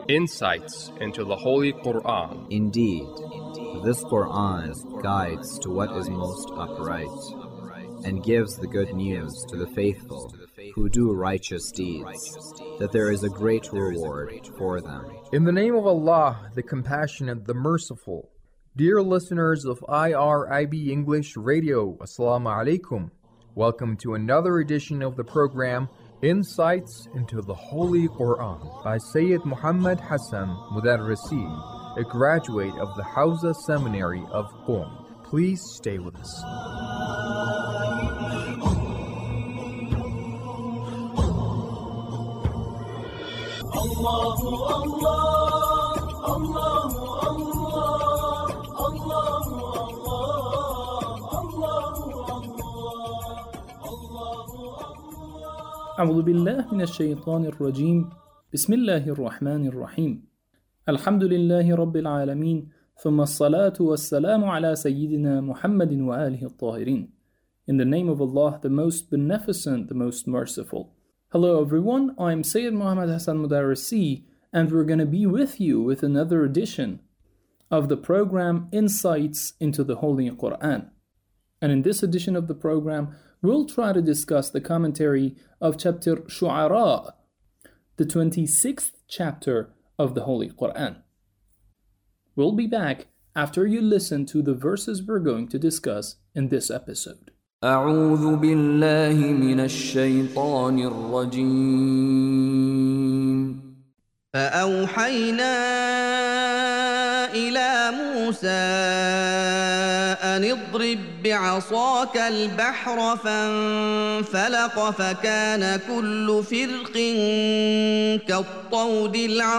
Insights into the Holy Quran. Indeed, this Quran guides to what is most upright, and gives the good news to the faithful who do righteous deeds, that there is a great reward for them. In the name of Allah, the Compassionate, the Merciful. Dear listeners of IRIB English Radio, Assalamu alaikum. Welcome to another edition of the program, Insights into the Holy Quran, by Sayyid Muhammad Hassan Mudarrisi, a graduate of the Hawza Seminary of Qom. Please stay with us. أعوذ بالله من الشيطان الرجيم بسم الله الرحمن الرحيم الحمد لله رب العالمين ثم الصلاة والسلام على سيدنا محمد وآله الطاهرين. In the name of Allah, the most beneficent, the most merciful. Hello everyone, I'm Sayyid Muhammad Hassan Mudarrisi, and we're going to be with you with another edition of the program Insights into the Holy Quran. And in this edition of the program, we'll try to discuss the commentary of chapter Shu'ara, the 26th chapter of the Holy Quran. We'll be back after you listen to the verses we're going to discuss in this episode. أعوذ بالله من الشيطان الرجيم فأوحينا إلى موسى أن اضرب بعصاك البحر فانفلق فكان كل فرق كالطود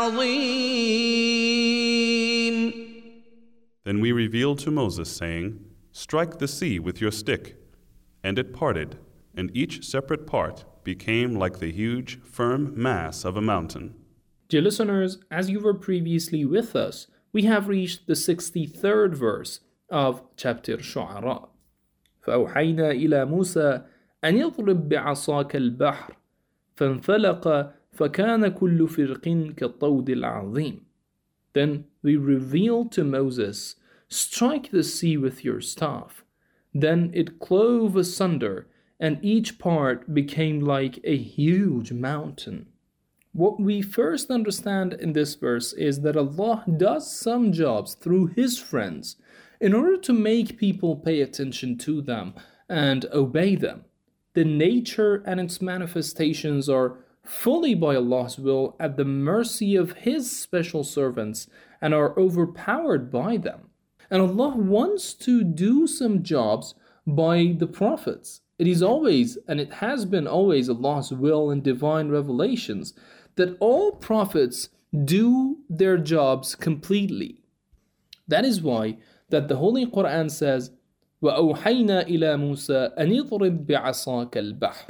العظيم. Then we revealed to Moses, saying, Strike the sea with your stick. And it parted, and each separate part became like the huge, firm mass of a mountain. Dear listeners, as you were previously with us, we have reached the 63rd verse of chapter Shu'ara. فَأَوْحَيْنَا إِلَى مُوسَى أَنِ اضْرِب بِعَصَاكَ الْبَحْرَ فَانْفَلَقَ فَكَانَ كُلُّ فِرْقٍ كَالطَّوْدِ الْعَظِيمِ. Then we revealed to Moses, Strike the sea with your staff. Then it clove asunder, and each part became like a huge mountain. What we first understand in this verse is that Allah does some jobs through His friends in order to make people pay attention to them and obey them. The nature and its manifestations are fully by Allah's will at the mercy of His special servants and are overpowered by them. And Allah wants to do some jobs by the prophets. It is always, and it has been always, Allah's will and divine revelations that all prophets do their jobs completely. That is why that the Holy Quran says, وَأَوْحَيْنَا إِلَى مُوسَى أَنِ اضْرِب بِعَصَاكَ الْبَحْرَ.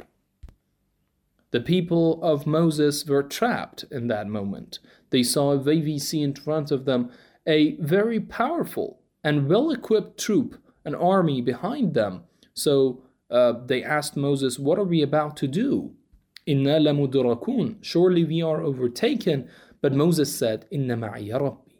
The people of Moses were trapped in that moment. They saw a wavy sea in front of them, a very powerful and well-equipped troop, an army behind them. So they asked Moses, what are we about to do? إِنَّا لَمُدْرَكُونَ. Surely we are overtaken. But Moses said, إِنَّ مَعِيَ رَبِّي.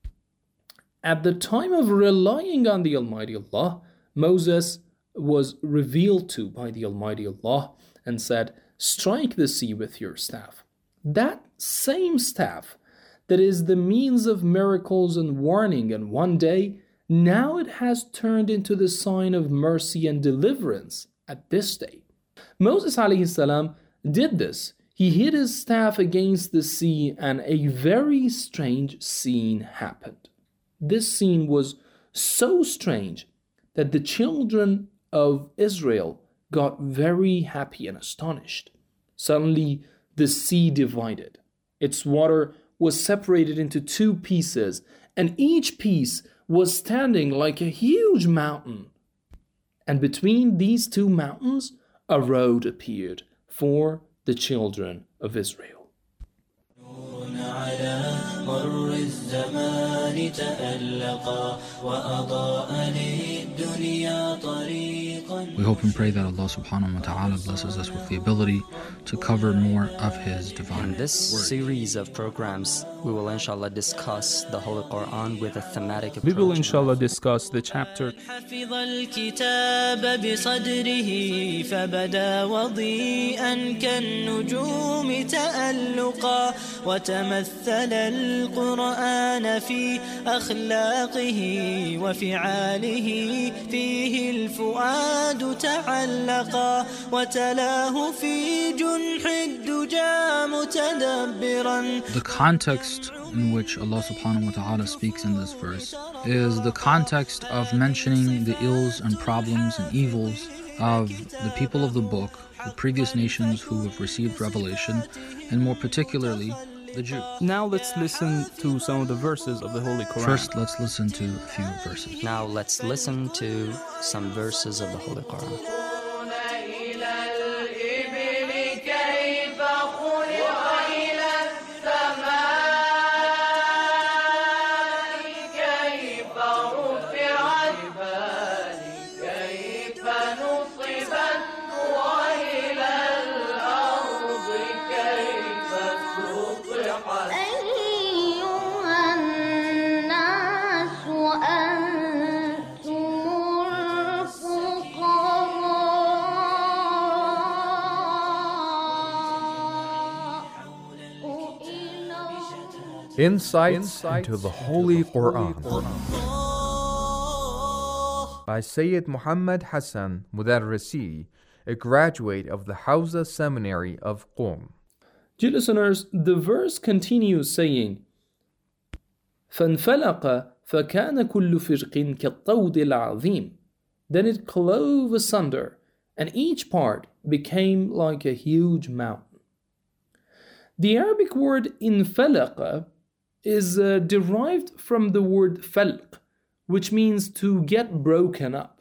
At the time of relying on the Almighty Allah, Moses was revealed to by the Almighty Allah and said, Strike the sea with your staff. That same staff that is the means of miracles and warning, and one day, now it has turned into the sign of mercy and deliverance at this day. Moses alayhi salam did this. He hit his staff against the sea, and a very strange scene happened. This scene was so strange that the children of Israel got very happy and astonished. Suddenly, the sea divided. Its water was separated into two pieces, and each piece was standing like a huge mountain. And between these two mountains, a road appeared for the children of Israel. تألقا وأضاء للدنيا طريقا We hope and pray that Allah subhanahu wa ta'ala blesses us with the ability to cover more of His divine In this word. series of programs, we will inshallah discuss the Holy Quran with a thematic approach. We will inshallah discuss the chapter حفظ الكتاب بصدره فبدا وضيئا كالنجوم تألقا وتمثل القرآن في أخلاقه وفعاله فيه الفؤاد تعلقا وتلاه في جنح الدجى متدبرا. The context in which Allah subhanahu wa ta'ala speaks in this verse is the context of mentioning the ills and problems and evils of the people of the book, the previous nations who have received revelation, and more particularly the Jews. Now let's listen to some of the verses of the Holy Quran. First, let's listen to a few verses. Now let's listen to some verses of the Holy Quran. Insights into the Holy Quran by Sayyid Muhammad Hassan Mudarrisi, a graduate of the Hawza Seminary of Qom. Dear listeners, the verse continues saying, فَانْفَلَقَ فَكَانَ كُلُّ فِرْقٍ كَالطَّوْدِ الْعَظِيمِ. Then it clove asunder, and each part became like a huge mountain. The Arabic word infalaqa is derived from the word falq, which means to get broken up.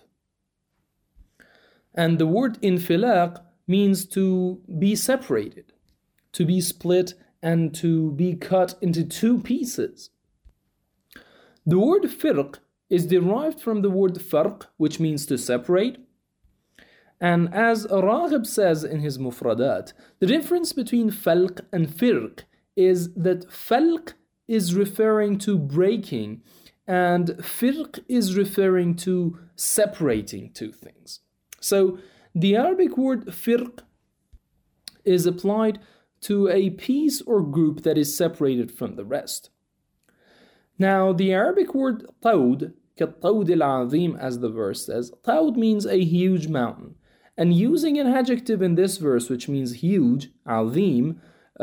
And the word infilaq means to be separated, to be split, and to be cut into two pieces. The word firq is derived from the word farq, which means to separate. And as Raghib says in his Mufradat, the difference between falq and firq is that falq is referring to breaking and firq is referring to separating two things. So the Arabic word firq is applied to a piece or group that is separated from the rest. Now the Arabic word tawd, كالطود العظيم, as the verse says, tawd means a huge mountain. And using an adjective in this verse, which means huge, azim,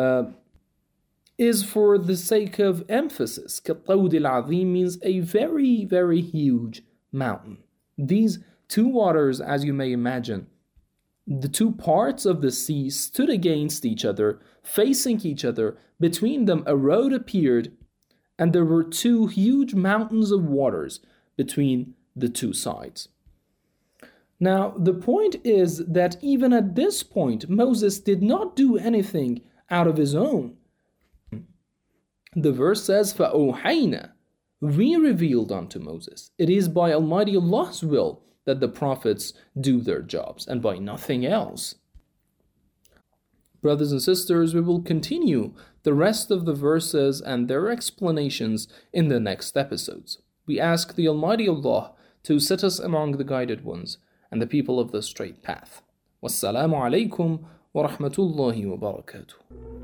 is for the sake of emphasis. كالطود العظيم means a very, very huge mountain. These two waters, as you may imagine, the two parts of the sea stood against each other, facing each other. Between them a road appeared, and there were two huge mountains of waters between the two sides. Now, the point is that even at this point, Moses did not do anything out of his own. The verse says, فَأَوْحَيْنَا, we revealed unto Moses. It is by Almighty Allah's will that the prophets do their jobs, and by nothing else. Brothers and sisters, we will continue the rest of the verses and their explanations in the next episodes. We ask the Almighty Allah to set us among the guided ones and the people of the straight path. Wassalamu alaikum wa rahmatullahi wa barakatuh.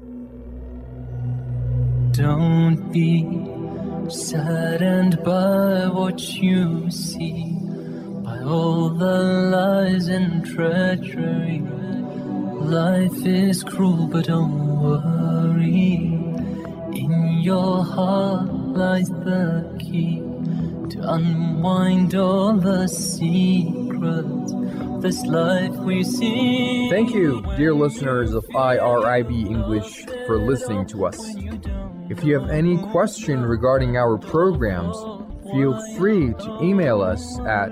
Don't be saddened by what you see, by all the lies and treachery. Life is cruel, but don't worry. In your heart lies the key to unwind all the secrets of this life we see. Thank you, dear listeners of IRIB English, for listening to us. If you have any question regarding our programs, feel free to email us at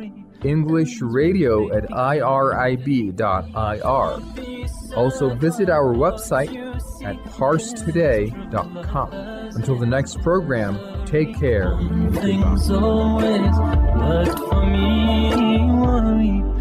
englishradio@irib.ir. Also visit our website at parstoday.com. Until the next program, take care. Things always worked for me.